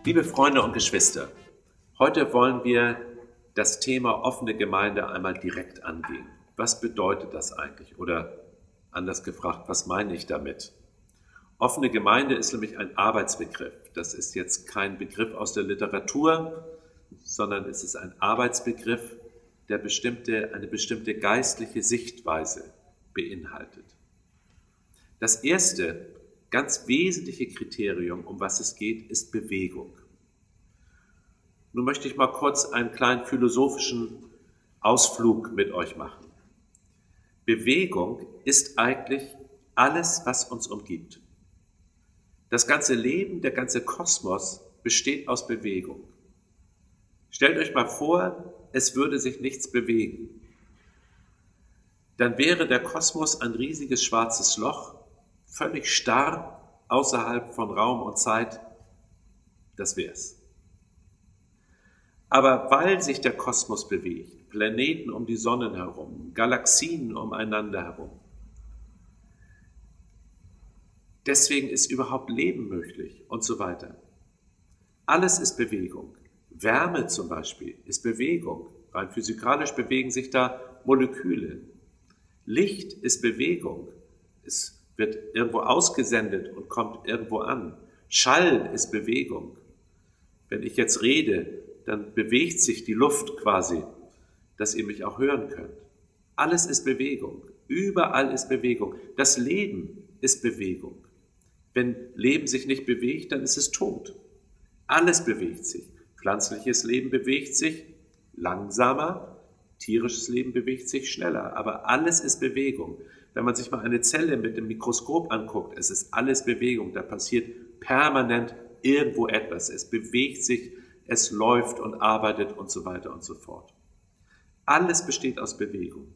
Liebe Freunde und Geschwister, heute wollen wir das Thema offene Gemeinde einmal direkt angehen. Was bedeutet das eigentlich? Oder anders gefragt, was meine ich damit? Offene Gemeinde ist nämlich ein Arbeitsbegriff. Das ist jetzt kein Begriff aus der Literatur, sondern es ist ein Arbeitsbegriff, der eine bestimmte geistliche Sichtweise beinhaltet. Das erste, ganz wesentliche Kriterium, um was es geht, ist Bewegung. Nun möchte ich mal kurz einen kleinen philosophischen Ausflug mit euch machen. Bewegung ist eigentlich alles, was uns umgibt. Das ganze Leben, der ganze Kosmos besteht aus Bewegung. Stellt euch mal vor, es würde sich nichts bewegen. Dann wäre der Kosmos ein riesiges schwarzes Loch, völlig starr, außerhalb von Raum und Zeit. Das wär's. Aber weil sich der Kosmos bewegt, Planeten um die Sonne herum, Galaxien umeinander herum, deswegen ist überhaupt Leben möglich und so weiter. Alles ist Bewegung. Wärme zum Beispiel ist Bewegung. Rein physikalisch bewegen sich da Moleküle. Licht ist Bewegung. Es wird irgendwo ausgesendet und kommt irgendwo an. Schall ist Bewegung. Wenn ich jetzt rede, dann bewegt sich die Luft quasi, dass ihr mich auch hören könnt. Alles ist Bewegung. Überall ist Bewegung. Das Leben ist Bewegung. Wenn Leben sich nicht bewegt, dann ist es tot. Alles bewegt sich. Pflanzliches Leben bewegt sich langsamer, tierisches Leben bewegt sich schneller, aber alles ist Bewegung. Wenn man sich mal eine Zelle mit dem Mikroskop anguckt, es ist alles Bewegung, da passiert permanent irgendwo etwas. Es bewegt sich, es läuft und arbeitet und so weiter und so fort. Alles besteht aus Bewegung.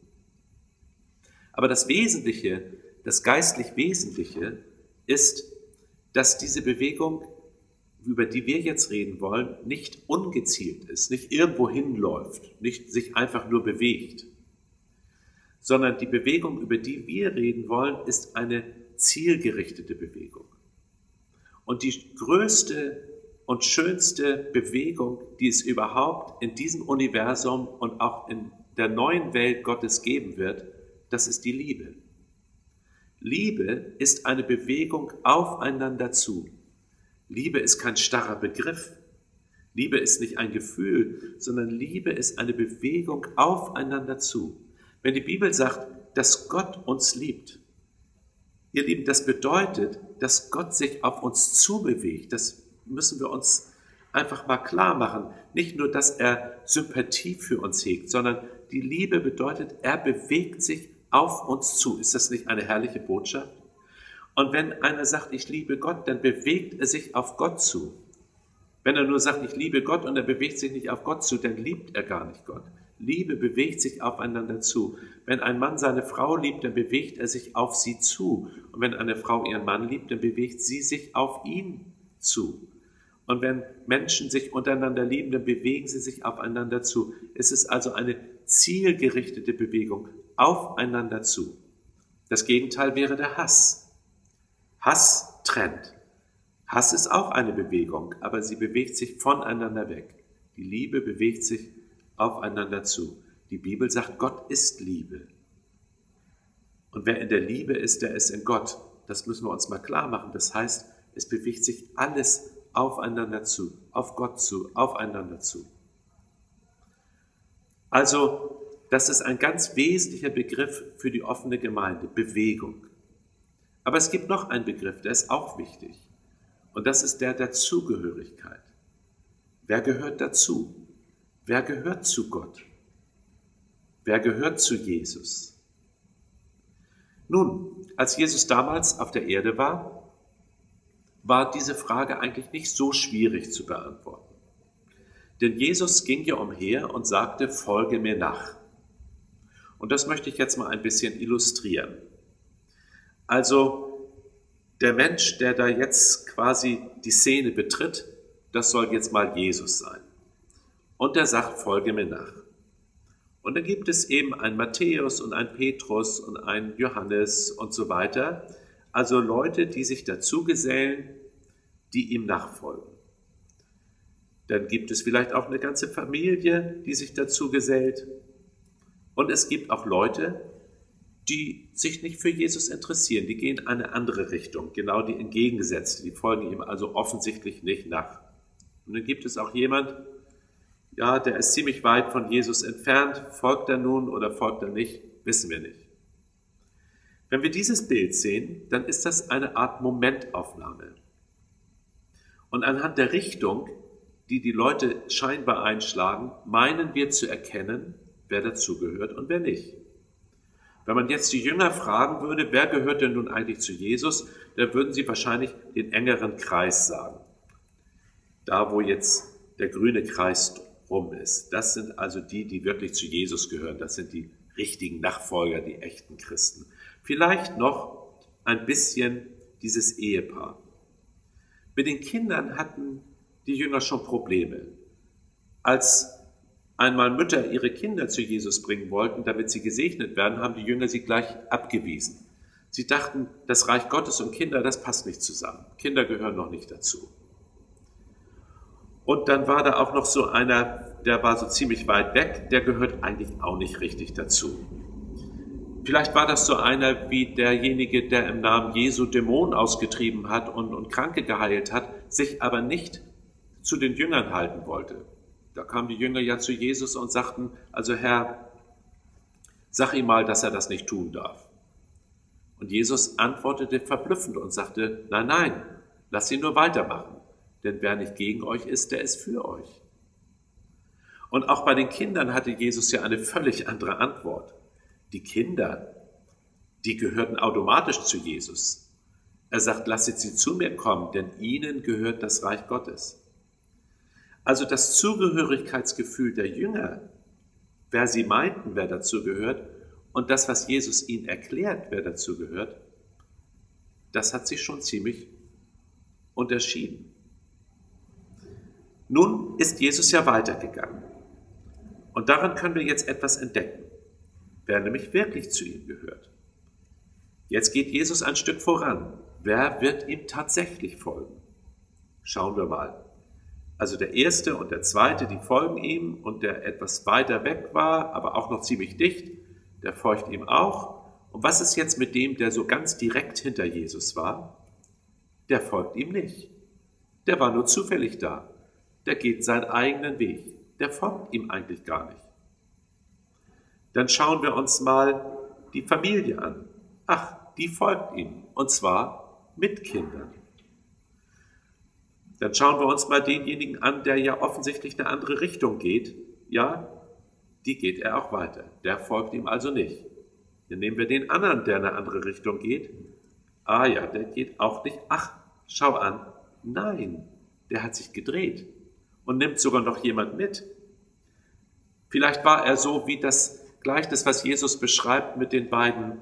Aber das Wesentliche, das geistlich Wesentliche ist, dass diese Bewegung, über die wir jetzt reden wollen, nicht ungezielt ist, nicht irgendwo hinläuft, nicht sich einfach nur bewegt, sondern die Bewegung, über die wir reden wollen, ist eine zielgerichtete Bewegung. Und die größte und schönste Bewegung, die es überhaupt in diesem Universum und auch in der neuen Welt Gottes geben wird, das ist die Liebe. Liebe ist eine Bewegung aufeinander zu. Liebe ist kein starrer Begriff. Liebe ist nicht ein Gefühl, sondern Liebe ist eine Bewegung aufeinander zu. Wenn die Bibel sagt, dass Gott uns liebt, ihr Lieben, das bedeutet, dass Gott sich auf uns zubewegt. Das müssen wir uns einfach mal klar machen. Nicht nur, dass er Sympathie für uns hegt, sondern die Liebe bedeutet, er bewegt sich auf uns zu. Ist das nicht eine herrliche Botschaft? Und wenn einer sagt, ich liebe Gott, dann bewegt er sich auf Gott zu. Wenn er nur sagt, ich liebe Gott und er bewegt sich nicht auf Gott zu, dann liebt er gar nicht Gott. Liebe bewegt sich aufeinander zu. Wenn ein Mann seine Frau liebt, dann bewegt er sich auf sie zu. Und wenn eine Frau ihren Mann liebt, dann bewegt sie sich auf ihn zu. Und wenn Menschen sich untereinander lieben, dann bewegen sie sich aufeinander zu. Es ist also eine zielgerichtete Bewegung aufeinander zu. Das Gegenteil wäre der Hass. Hass trennt. Hass ist auch eine Bewegung, aber sie bewegt sich voneinander weg. Die Liebe bewegt sich aufeinander zu. Die Bibel sagt, Gott ist Liebe. Und wer in der Liebe ist, der ist in Gott. Das müssen wir uns mal klar machen. Das heißt, es bewegt sich alles aufeinander zu, auf Gott zu, aufeinander zu. Also, das ist ein ganz wesentlicher Begriff für die offene Gemeinde, Bewegung. Aber es gibt noch einen Begriff, der ist auch wichtig. Und das ist der der Zugehörigkeit. Wer gehört dazu? Wer gehört zu Gott? Wer gehört zu Jesus? Nun, als Jesus damals auf der Erde war diese Frage eigentlich nicht so schwierig zu beantworten. Denn Jesus ging ja umher und sagte, folge mir nach. Und das möchte ich jetzt mal ein bisschen illustrieren. Also der Mensch, der da jetzt quasi die Szene betritt, das soll jetzt mal Jesus sein. Und der sagt, folge mir nach. Und dann gibt es eben einen Matthäus und einen Petrus und einen Johannes und so weiter. Also Leute, die sich dazu gesellen, die ihm nachfolgen. Dann gibt es vielleicht auch eine ganze Familie, die sich dazu gesellt. Und es gibt auch Leute, die sich nicht für Jesus interessieren. Die gehen in eine andere Richtung, genau die entgegengesetzte. Die folgen ihm also offensichtlich nicht nach. Und dann gibt es auch jemand, ja, der ist ziemlich weit von Jesus entfernt. Folgt er nun oder folgt er nicht, wissen wir nicht. Wenn wir dieses Bild sehen, dann ist das eine Art Momentaufnahme. Und anhand der Richtung, die die Leute scheinbar einschlagen, meinen wir zu erkennen, wer dazugehört und wer nicht. Wenn man jetzt die Jünger fragen würde, wer gehört denn nun eigentlich zu Jesus, dann würden sie wahrscheinlich den engeren Kreis sagen. Da, wo jetzt der grüne Kreis rum ist. Das sind also die, die wirklich zu Jesus gehören. Das sind die richtigen Nachfolger, die echten Christen. Vielleicht noch ein bisschen dieses Ehepaar. Mit den Kindern hatten die Jünger schon Probleme. Als einmal Mütter ihre Kinder zu Jesus bringen wollten, damit sie gesegnet werden, haben die Jünger sie gleich abgewiesen. Sie dachten, das Reich Gottes und Kinder, das passt nicht zusammen. Kinder gehören noch nicht dazu. Und dann war da auch noch so einer, der war so ziemlich weit weg, der gehört eigentlich auch nicht richtig dazu. Vielleicht war das so einer wie derjenige, der im Namen Jesu Dämonen ausgetrieben hat und Kranke geheilt hat, sich aber nicht zu den Jüngern halten wollte. Da kamen die Jünger ja zu Jesus und sagten, also Herr, sag ihm mal, dass er das nicht tun darf. Und Jesus antwortete verblüffend und sagte, nein, nein, lass ihn nur weitermachen, denn wer nicht gegen euch ist, der ist für euch. Und auch bei den Kindern hatte Jesus ja eine völlig andere Antwort. Die Kinder, die gehörten automatisch zu Jesus. Er sagt, lasst sie zu mir kommen, denn ihnen gehört das Reich Gottes. Also das Zugehörigkeitsgefühl der Jünger, wer sie meinten, wer dazu gehört, und das, was Jesus ihnen erklärt, wer dazu gehört, das hat sich schon ziemlich unterschieden. Nun ist Jesus ja weitergegangen. Und daran können wir jetzt etwas entdecken, wer nämlich wirklich zu ihm gehört. Jetzt geht Jesus ein Stück voran. Wer wird ihm tatsächlich folgen? Schauen wir mal. Also der Erste und der Zweite, die folgen ihm, und der etwas weiter weg war, aber auch noch ziemlich dicht, der folgt ihm auch. Und was ist jetzt mit dem, der so ganz direkt hinter Jesus war? Der folgt ihm nicht. Der war nur zufällig da. Der geht seinen eigenen Weg. Der folgt ihm eigentlich gar nicht. Dann schauen wir uns mal die Familie an. Ach, die folgt ihm, und zwar mit Kindern. Dann schauen wir uns mal denjenigen an, der ja offensichtlich eine andere Richtung geht. Ja, die geht er auch weiter. Der folgt ihm also nicht. Dann nehmen wir den anderen, der in eine andere Richtung geht. Ah ja, der geht auch nicht. Ach, schau an. Nein, der hat sich gedreht und nimmt sogar noch jemand mit. Vielleicht war er so wie das Gleichnis, was Jesus beschreibt mit den beiden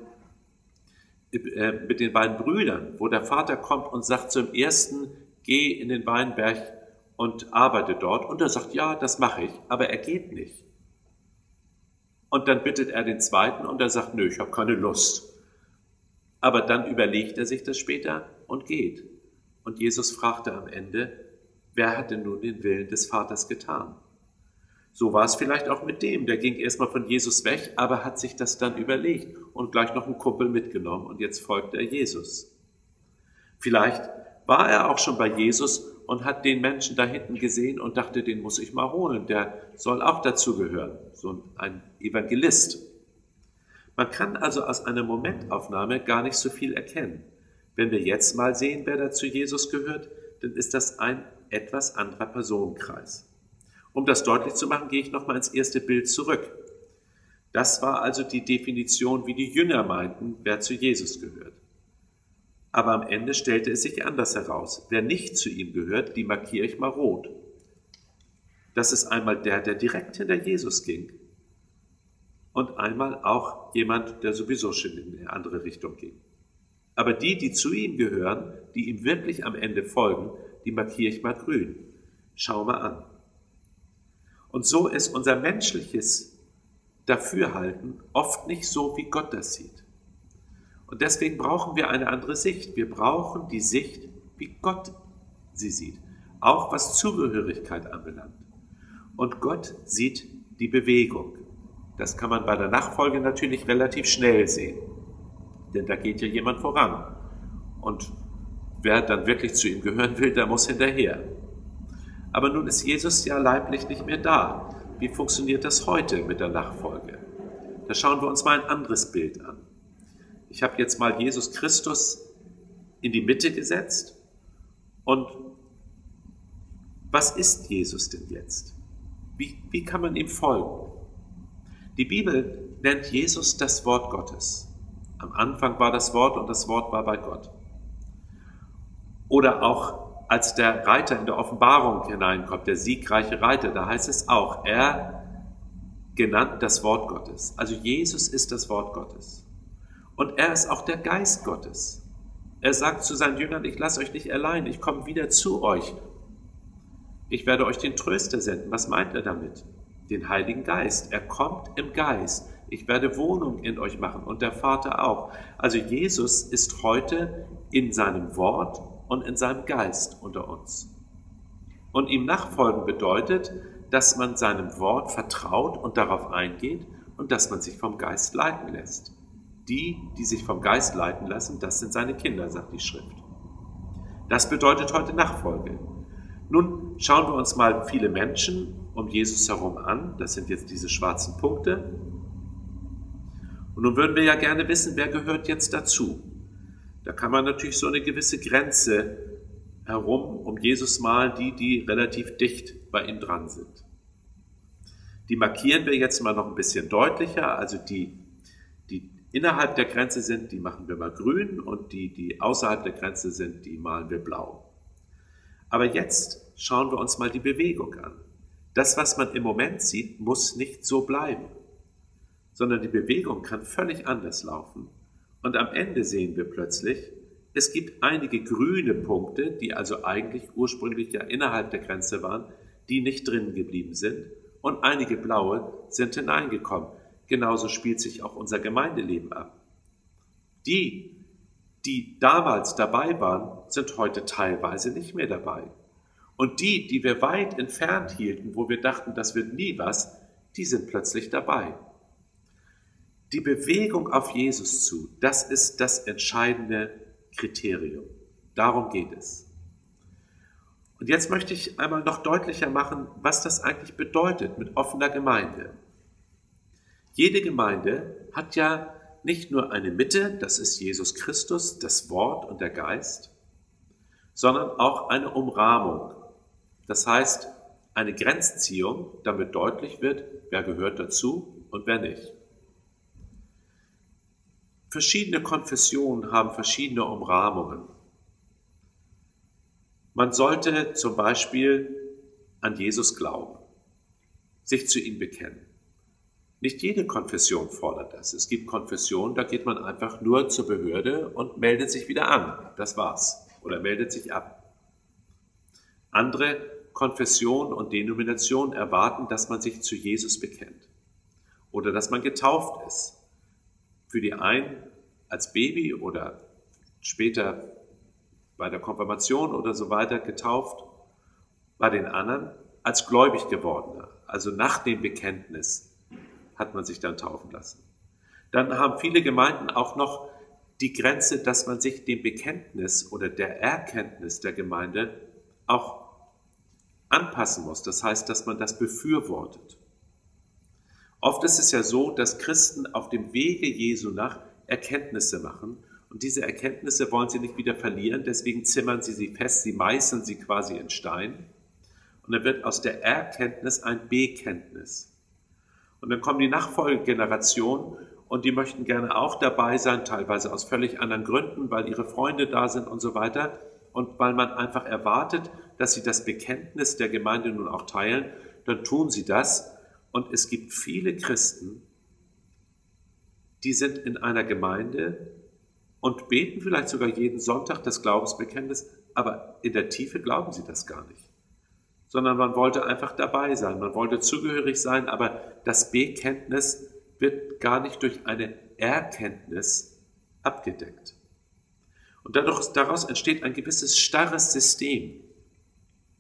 Brüdern, wo der Vater kommt und sagt zum ersten, geh in den Weinberg und arbeite dort. Und er sagt, ja, das mache ich, aber er geht nicht. Und dann bittet er den zweiten und er sagt, nö, ich habe keine Lust. Aber dann überlegt er sich das später und geht. Und Jesus fragte am Ende, wer hat denn nun den Willen des Vaters getan? So war es vielleicht auch mit dem, der ging erstmal von Jesus weg, aber hat sich das dann überlegt und gleich noch einen Kumpel mitgenommen und jetzt folgt er Jesus. Vielleicht war er auch schon bei Jesus und hat den Menschen da hinten gesehen und dachte, den muss ich mal holen, der soll auch dazugehören, so ein Evangelist. Man kann also aus einer Momentaufnahme gar nicht so viel erkennen. Wenn wir jetzt mal sehen, wer da zu Jesus gehört, dann ist das ein etwas anderer Personenkreis. Um das deutlich zu machen, gehe ich nochmal ins erste Bild zurück. Das war also die Definition, wie die Jünger meinten, wer zu Jesus gehört. Aber am Ende stellte es sich anders heraus. Wer nicht zu ihm gehört, die markiere ich mal rot. Das ist einmal der direkt hinter Jesus ging und einmal auch jemand, der sowieso schon in eine andere Richtung ging. Aber die zu ihm gehören, die ihm wirklich am Ende folgen, die markiere ich mal grün. Schau mal an. Und so ist unser menschliches Dafürhalten oft nicht so, wie Gott das sieht. Und deswegen brauchen wir eine andere Sicht. Wir brauchen die Sicht, wie Gott sie sieht. auch was Zugehörigkeit anbelangt. Und Gott sieht die Bewegung. Das kann man bei der Nachfolge natürlich relativ schnell sehen, denn da geht ja jemand voran. Und wer dann wirklich zu ihm gehören will, der muss hinterher. Aber nun ist Jesus ja leiblich nicht mehr da. Wie funktioniert das heute mit der Nachfolge? Da schauen wir uns mal ein anderes Bild an. Ich habe jetzt mal Jesus Christus in die Mitte gesetzt. Und was ist Jesus denn jetzt? Wie kann man ihm folgen? Die Bibel nennt Jesus das Wort Gottes. Am Anfang war das Wort und das Wort war bei Gott. Oder auch als der Reiter in der Offenbarung hineinkommt, der siegreiche Reiter, da heißt es auch, er genannt das Wort Gottes. Also Jesus ist das Wort Gottes. Und er ist auch der Geist Gottes. Er sagt zu seinen Jüngern, ich lasse euch nicht allein, ich komme wieder zu euch. Ich werde euch den Tröster senden. Was meint er damit? Den Heiligen Geist. Er kommt im Geist. Ich werde Wohnung in euch machen und der Vater auch. Also Jesus ist heute in seinem Wort und in seinem Geist unter uns. Und ihm nachfolgen bedeutet, dass man seinem Wort vertraut und darauf eingeht und dass man sich vom Geist leiten lässt. Die sich vom Geist leiten lassen, das sind seine Kinder, sagt die Schrift. Das bedeutet heute Nachfolge. Nun schauen wir uns mal viele Menschen um Jesus herum an. Das sind jetzt diese schwarzen Punkte. Und nun würden wir ja gerne wissen, wer gehört jetzt dazu. Da kann man natürlich so eine gewisse Grenze herum um Jesus malen, die relativ dicht bei ihm dran sind. Die markieren wir jetzt mal noch ein bisschen deutlicher. Also die innerhalb der Grenze sind, die machen wir mal grün und die außerhalb der Grenze sind, die malen wir blau. Aber jetzt schauen wir uns mal die Bewegung an. Das, was man im Moment sieht, muss nicht so bleiben, sondern die Bewegung kann völlig anders laufen. Und am Ende sehen wir plötzlich, es gibt einige grüne Punkte, die also eigentlich ursprünglich ja innerhalb der Grenze waren, die nicht drinnen geblieben sind, und einige blaue sind hineingekommen. Genauso spielt sich auch unser Gemeindeleben ab. Die damals dabei waren, sind heute teilweise nicht mehr dabei. Und die wir weit entfernt hielten, wo wir dachten, das wird nie was, die sind plötzlich dabei. Die Bewegung auf Jesus zu, das ist das entscheidende Kriterium. Darum geht es. Und jetzt möchte ich einmal noch deutlicher machen, was das eigentlich bedeutet mit offener Gemeinde. Jede Gemeinde hat ja nicht nur eine Mitte, das ist Jesus Christus, das Wort und der Geist, sondern auch eine Umrahmung. Das heißt, eine Grenzziehung, damit deutlich wird, wer gehört dazu und wer nicht. Verschiedene Konfessionen haben verschiedene Umrahmungen. Man sollte zum Beispiel an Jesus glauben, sich zu ihm bekennen. Nicht jede Konfession fordert das. Es gibt Konfessionen, da geht man einfach nur zur Behörde und meldet sich wieder an. Das war's. Oder meldet sich ab. Andere Konfessionen und Denominationen erwarten, dass man sich zu Jesus bekennt. Oder dass man getauft ist. Für die einen als Baby oder später bei der Konfirmation oder so weiter getauft. Bei den anderen als gläubig gewordener. Also nach dem Bekenntnis hat man sich dann taufen lassen. Dann haben viele Gemeinden auch noch die Grenze, dass man sich dem Bekenntnis oder der Erkenntnis der Gemeinde auch anpassen muss. Das heißt, dass man das befürwortet. Oft ist es ja so, dass Christen auf dem Wege Jesu nach Erkenntnisse machen und diese Erkenntnisse wollen sie nicht wieder verlieren, deswegen zimmern sie fest, sie meißeln sie quasi in Stein und dann wird aus der Erkenntnis ein Bekenntnis. Und dann kommen die Nachfolgegenerationen und die möchten gerne auch dabei sein, teilweise aus völlig anderen Gründen, weil ihre Freunde da sind und so weiter. Und weil man einfach erwartet, dass sie das Bekenntnis der Gemeinde nun auch teilen, dann tun sie das. Und es gibt viele Christen, die sind in einer Gemeinde und beten vielleicht sogar jeden Sonntag das Glaubensbekenntnis, aber in der Tiefe glauben sie das gar nicht. Sondern man wollte einfach dabei sein, man wollte zugehörig sein, aber das Bekenntnis wird gar nicht durch eine Erkenntnis abgedeckt. Und daraus entsteht ein gewisses starres System.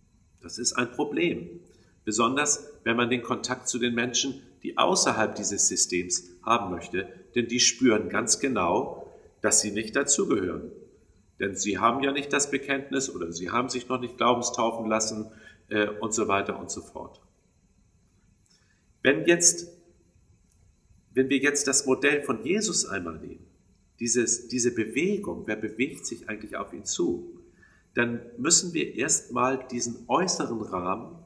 Das ist ein Problem, besonders wenn man den Kontakt zu den Menschen, die außerhalb dieses Systems haben möchte, denn die spüren ganz genau, dass sie nicht dazugehören. Denn sie haben ja nicht das Bekenntnis oder sie haben sich noch nicht glaubenstaufen lassen und so weiter und so fort. Wenn wir jetzt das Modell von Jesus einmal nehmen, diese Bewegung, wer bewegt sich eigentlich auf ihn zu, dann müssen wir erstmal diesen äußeren Rahmen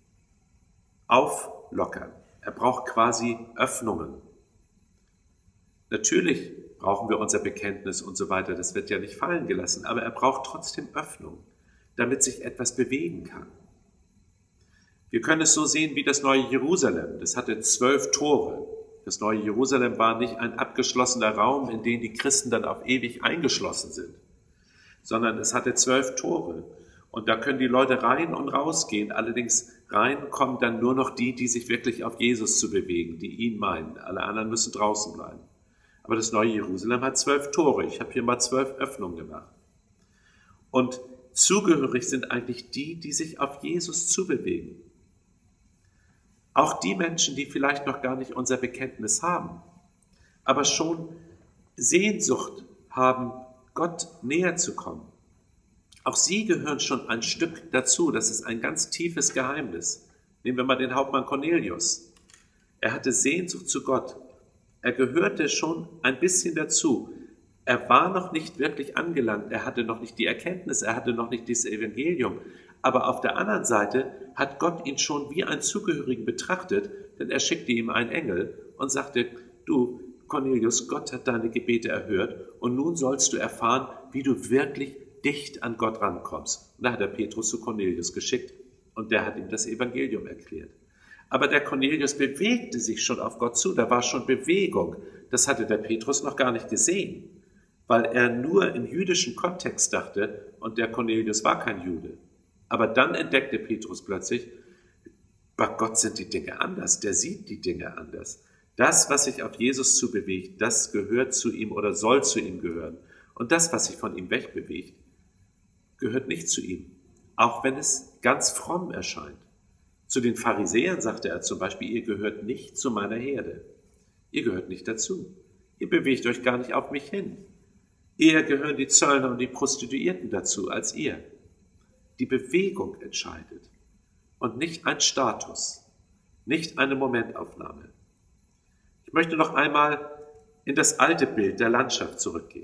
auflockern. Er braucht quasi Öffnungen. Natürlich brauchen wir unser Bekenntnis und so weiter, das wird ja nicht fallen gelassen, aber er braucht trotzdem Öffnung, damit sich etwas bewegen kann. Wir können es so sehen wie das neue Jerusalem. Das hatte 12 Tore. Das neue Jerusalem war nicht ein abgeschlossener Raum, in den die Christen dann auf ewig eingeschlossen sind, sondern es hatte 12 Tore. Und da können die Leute rein und rausgehen. Allerdings rein kommen dann nur noch die, die sich wirklich auf Jesus zu bewegen, die ihn meinen. Alle anderen müssen draußen bleiben. Aber das neue Jerusalem hat 12 Tore. Ich habe hier mal 12 Öffnungen gemacht. Und zugehörig sind eigentlich die, die sich auf Jesus zubewegen. Auch die Menschen, die vielleicht noch gar nicht unser Bekenntnis haben, aber schon Sehnsucht haben, Gott näher zu kommen. Auch sie gehören schon ein Stück dazu. Das ist ein ganz tiefes Geheimnis. Nehmen wir mal den Hauptmann Cornelius. Er hatte Sehnsucht zu Gott. Er gehörte schon ein bisschen dazu. Er war noch nicht wirklich angelangt. Er hatte noch nicht die Erkenntnis. Er hatte noch nicht dieses Evangelium. Aber auf der anderen Seite hat Gott ihn schon wie einen Zugehörigen betrachtet, denn er schickte ihm einen Engel und sagte, du Cornelius, Gott hat deine Gebete erhört und nun sollst du erfahren, wie du wirklich dicht an Gott rankommst. Und da hat er Petrus zu Cornelius geschickt und der hat ihm das Evangelium erklärt. Aber der Cornelius bewegte sich schon auf Gott zu, da war schon Bewegung. Das hatte der Petrus noch gar nicht gesehen, weil er nur im jüdischen Kontext dachte und der Cornelius war kein Jude. Aber dann entdeckte Petrus plötzlich, bei Gott sind die Dinge anders, der sieht die Dinge anders. Das, was sich auf Jesus zubewegt, das gehört zu ihm oder soll zu ihm gehören. Und das, was sich von ihm wegbewegt, gehört nicht zu ihm, auch wenn es ganz fromm erscheint. Zu den Pharisäern sagte er zum Beispiel, ihr gehört nicht zu meiner Herde. Ihr gehört nicht dazu. Ihr bewegt euch gar nicht auf mich hin. Eher gehören die Zöllner und die Prostituierten dazu als ihr. Die Bewegung entscheidet und nicht ein Status, nicht eine Momentaufnahme. Ich möchte noch einmal in das alte Bild der Landschaft zurückgehen.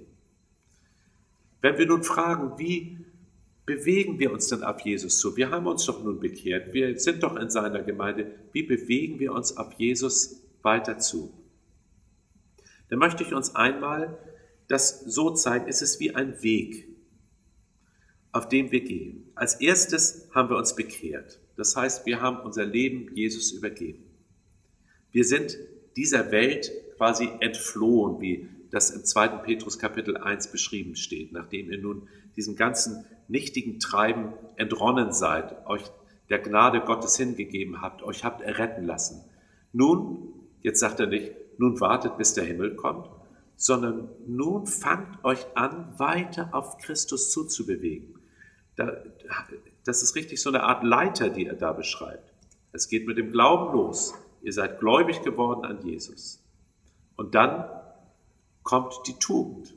Wenn wir nun fragen, wie bewegen wir uns denn auf Jesus zu? Wir haben uns doch nun bekehrt, wir sind doch in seiner Gemeinde. Wie bewegen wir uns auf Jesus weiter zu? Dann möchte ich uns einmal das so zeigen, es ist wie ein Weg, auf dem wir gehen. Als erstes haben wir uns bekehrt. Das heißt, wir haben unser Leben Jesus übergeben. Wir sind dieser Welt quasi entflohen, wie das im 2. Petrus Kapitel 1 beschrieben steht, nachdem ihr nun diesem ganzen nichtigen Treiben entronnen seid, euch der Gnade Gottes hingegeben habt, euch habt erretten lassen. Nun, jetzt sagt er nicht, nun wartet, bis der Himmel kommt, sondern nun fangt euch an, weiter auf Christus zuzubewegen. Das ist richtig so eine Art Leiter, die er da beschreibt. Es geht mit dem Glauben los. Ihr seid gläubig geworden an Jesus. Und dann kommt die Tugend.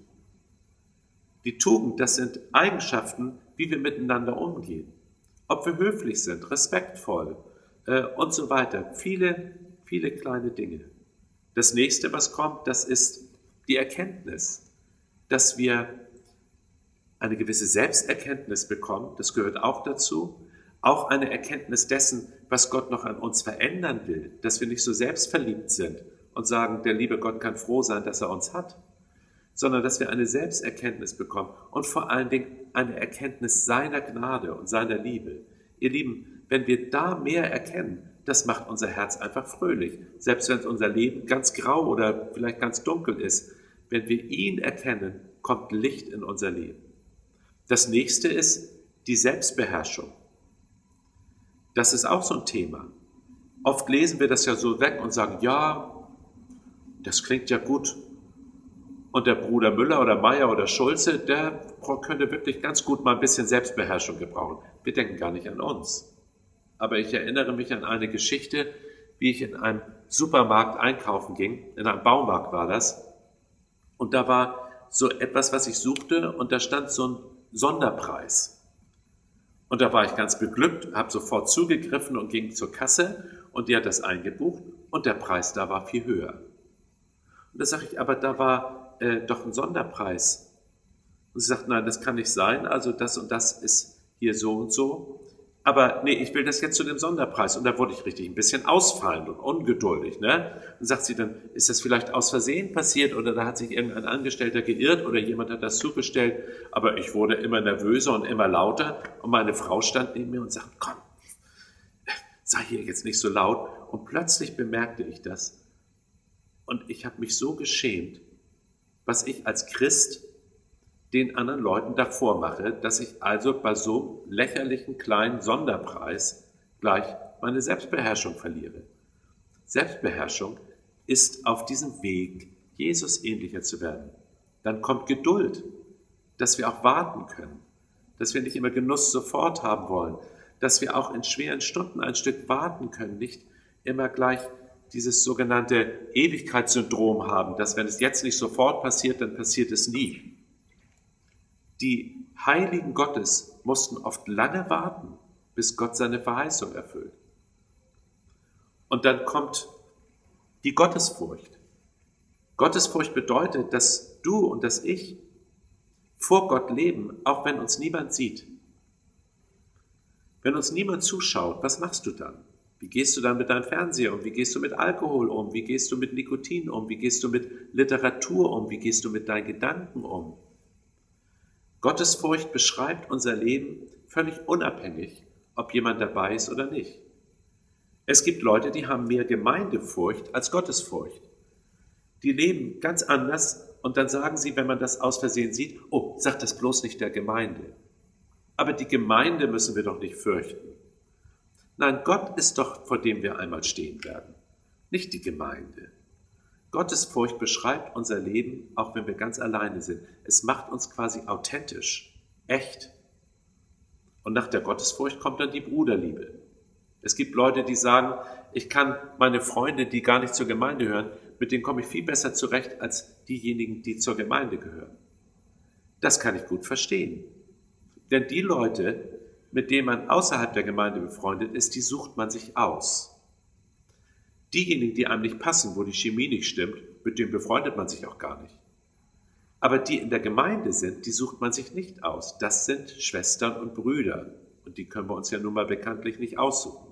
Die Tugend, das sind Eigenschaften, wie wir miteinander umgehen. Ob wir höflich sind, respektvoll und so weiter. Viele, viele kleine Dinge. Das nächste, was kommt, das ist die Erkenntnis, dass wir eine gewisse Selbsterkenntnis bekommen, das gehört auch dazu, auch eine Erkenntnis dessen, was Gott noch an uns verändern will, dass wir nicht so selbstverliebt sind und sagen, der liebe Gott kann froh sein, dass er uns hat, sondern dass wir eine Selbsterkenntnis bekommen und vor allen Dingen eine Erkenntnis seiner Gnade und seiner Liebe. Ihr Lieben, wenn wir da mehr erkennen, das macht unser Herz einfach fröhlich, selbst wenn unser Leben ganz grau oder vielleicht ganz dunkel ist. Wenn wir ihn erkennen, kommt Licht in unser Leben. Das nächste ist die Selbstbeherrschung. Das ist auch so ein Thema. Oft lesen wir das ja so weg und sagen, ja, das klingt ja gut. Und der Bruder Müller oder Meier oder Schulze, der könnte wirklich ganz gut mal ein bisschen Selbstbeherrschung gebrauchen. Wir denken gar nicht an uns. aber ich erinnere mich an eine Geschichte, wie ich in einem Supermarkt einkaufen ging, in einem Baumarkt war das, und da war so etwas, was ich suchte, und da stand so ein Sonderpreis. Und da war ich ganz beglückt, habe sofort zugegriffen und ging zur Kasse, und die hat das eingebucht, und der Preis da war viel höher. Und da sage ich, aber da war doch ein Sonderpreis. Und sie sagt, nein, das kann nicht sein, also das und das ist hier so und so. Aber nee, ich will das jetzt zu dem Sonderpreis. Und da wurde ich richtig ein bisschen ausfallend und ungeduldig. Ne? Und sagt sie dann, ist das vielleicht aus Versehen passiert oder da hat sich irgendein Angestellter geirrt oder jemand hat das zugestellt. Aber ich wurde immer nervöser und immer lauter. Und meine Frau stand neben mir und sagt, komm, sei hier jetzt nicht so laut. Und plötzlich bemerkte ich das. Und ich habe mich so geschämt, was ich als Christ den anderen Leuten davor mache, dass ich also bei so einem lächerlichen kleinen Sonderpreis gleich meine Selbstbeherrschung verliere. Selbstbeherrschung ist auf diesem Weg, Jesus ähnlicher zu werden. Dann kommt Geduld, dass wir auch warten können, dass wir nicht immer Genuss sofort haben wollen, dass wir auch in schweren Stunden ein Stück warten können, nicht immer gleich dieses sogenannte Ewigkeitssyndrom haben, dass wenn es jetzt nicht sofort passiert, dann passiert es nie. Die Heiligen Gottes mussten oft lange warten, bis Gott seine Verheißung erfüllt. Und dann kommt die Gottesfurcht. Gottesfurcht bedeutet, dass du und dass ich vor Gott leben, auch wenn uns niemand sieht. Wenn uns niemand zuschaut, was machst du dann? Wie gehst du dann mit deinem Fernseher um? Wie gehst du mit Alkohol um? Wie gehst du mit Nikotin um? Wie gehst du mit Literatur um? Wie gehst du mit deinen Gedanken um? Gottesfurcht beschreibt unser Leben völlig unabhängig, ob jemand dabei ist oder nicht. Es gibt Leute, die haben mehr Gemeindefurcht als Gottesfurcht. Die leben ganz anders und dann sagen sie, wenn man das aus Versehen sieht, oh, sag das bloß nicht der Gemeinde. Aber die Gemeinde müssen wir doch nicht fürchten. Nein, Gott ist doch, vor dem wir einmal stehen werden, nicht die Gemeinde. Gottesfurcht beschreibt unser Leben, auch wenn wir ganz alleine sind. Es macht uns quasi authentisch, echt. Und nach der Gottesfurcht kommt dann die Bruderliebe. Es gibt Leute, die sagen, ich kann meine Freunde, die gar nicht zur Gemeinde gehören, mit denen komme ich viel besser zurecht als diejenigen, die zur Gemeinde gehören. Das kann ich gut verstehen. Denn die Leute, mit denen man außerhalb der Gemeinde befreundet ist, die sucht man sich aus. Diejenigen, die einem nicht passen, wo die Chemie nicht stimmt, mit denen befreundet man sich auch gar nicht. Aber die in der Gemeinde sind, die sucht man sich nicht aus. Das sind Schwestern und Brüder. Und die können wir uns ja nun mal bekanntlich nicht aussuchen.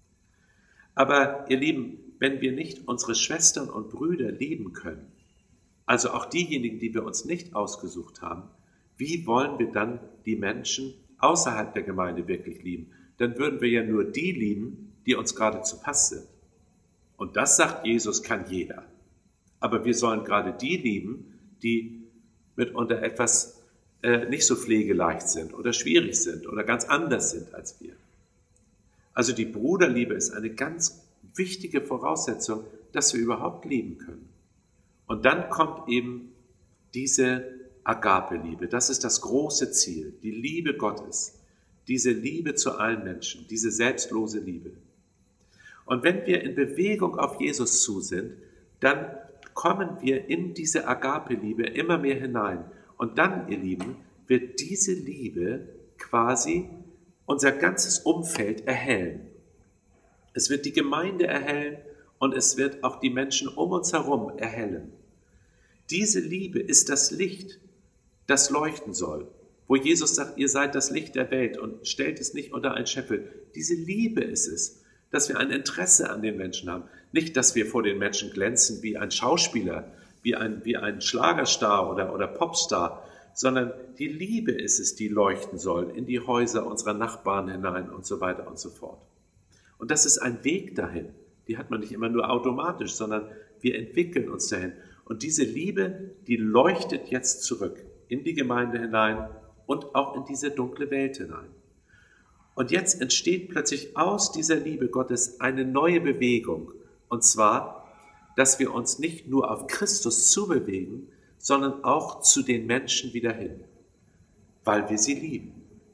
Aber ihr Lieben, wenn wir nicht unsere Schwestern und Brüder lieben können, also auch diejenigen, die wir uns nicht ausgesucht haben, wie wollen wir dann die Menschen außerhalb der Gemeinde wirklich lieben? Dann würden wir ja nur die lieben, die uns gerade zu Pass sind. Und das, sagt Jesus, kann jeder. Aber wir sollen gerade die lieben, die mitunter etwas nicht so pflegeleicht sind oder schwierig sind oder ganz anders sind als wir. Also die Bruderliebe ist eine ganz wichtige Voraussetzung, dass wir überhaupt lieben können. Und dann kommt eben diese Agape-Liebe. Das ist das große Ziel, die Liebe Gottes, diese Liebe zu allen Menschen, diese selbstlose Liebe. Und wenn wir in Bewegung auf Jesus zu sind, dann kommen wir in diese Agape-Liebe immer mehr hinein. Und dann, ihr Lieben, wird diese Liebe quasi unser ganzes Umfeld erhellen. Es wird die Gemeinde erhellen und es wird auch die Menschen um uns herum erhellen. Diese Liebe ist das Licht, das leuchten soll. Wo Jesus sagt, ihr seid das Licht der Welt und stellt es nicht unter einen Scheffel. Diese Liebe ist es, dass wir ein Interesse an den Menschen haben. Nicht, dass wir vor den Menschen glänzen wie ein Schauspieler, wie ein Schlagerstar oder Popstar, sondern die Liebe ist es, die leuchten soll in die Häuser unserer Nachbarn hinein und so weiter und so fort. Und das ist ein Weg dahin. Die hat man nicht immer nur automatisch, sondern wir entwickeln uns dahin. Und diese Liebe, die leuchtet jetzt zurück in die Gemeinde hinein und auch in diese dunkle Welt hinein. Und jetzt entsteht plötzlich aus dieser Liebe Gottes eine neue Bewegung. Und zwar, dass wir uns nicht nur auf Christus zubewegen, sondern auch zu den Menschen wieder hin, weil wir sie lieben.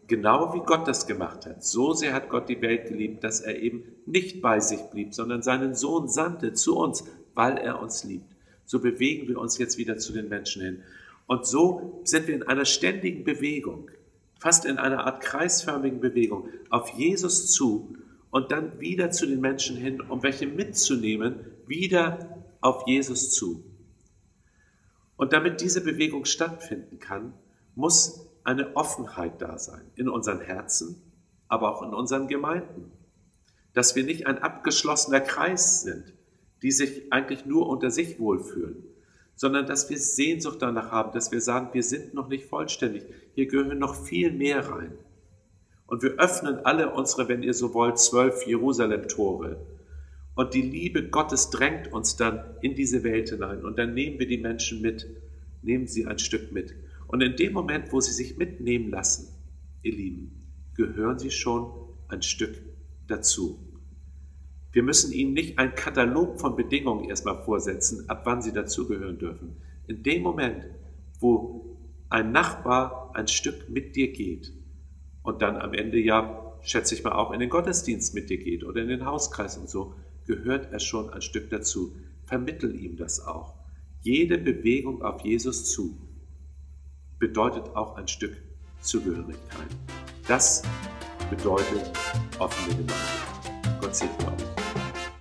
Genau wie Gott das gemacht hat. So sehr hat Gott die Welt geliebt, dass er eben nicht bei sich blieb, sondern seinen Sohn sandte zu uns, weil er uns liebt. So bewegen wir uns jetzt wieder zu den Menschen hin. Und so sind wir in einer ständigen Bewegung, fast in einer Art kreisförmigen Bewegung, auf Jesus zu und dann wieder zu den Menschen hin, um welche mitzunehmen, wieder auf Jesus zu. Und damit diese Bewegung stattfinden kann, muss eine Offenheit da sein, in unseren Herzen, aber auch in unseren Gemeinden. Dass wir nicht ein abgeschlossener Kreis sind, die sich eigentlich nur unter sich wohlfühlen, sondern dass wir Sehnsucht danach haben, dass wir sagen, wir sind noch nicht vollständig, hier gehören noch viel mehr rein. Und wir öffnen alle unsere, wenn ihr so wollt, 12 Jerusalem-Tore. Und die Liebe Gottes drängt uns dann in diese Welt hinein. Und dann nehmen wir die Menschen mit, nehmen sie ein Stück mit. Und in dem Moment, wo sie sich mitnehmen lassen, ihr Lieben, gehören sie schon ein Stück dazu. Wir müssen ihnen nicht einen Katalog von Bedingungen erstmal vorsetzen, ab wann sie dazugehören dürfen. In dem Moment, wo ein Nachbar ein Stück mit dir geht und dann am Ende ja, schätze ich mal, auch in den Gottesdienst mit dir geht oder in den Hauskreis und so, gehört er schon ein Stück dazu. Vermittel ihm das auch. Jede Bewegung auf Jesus zu bedeutet auch ein Stück Zugehörigkeit. Das bedeutet offene Gemeinde. Gott segne euch.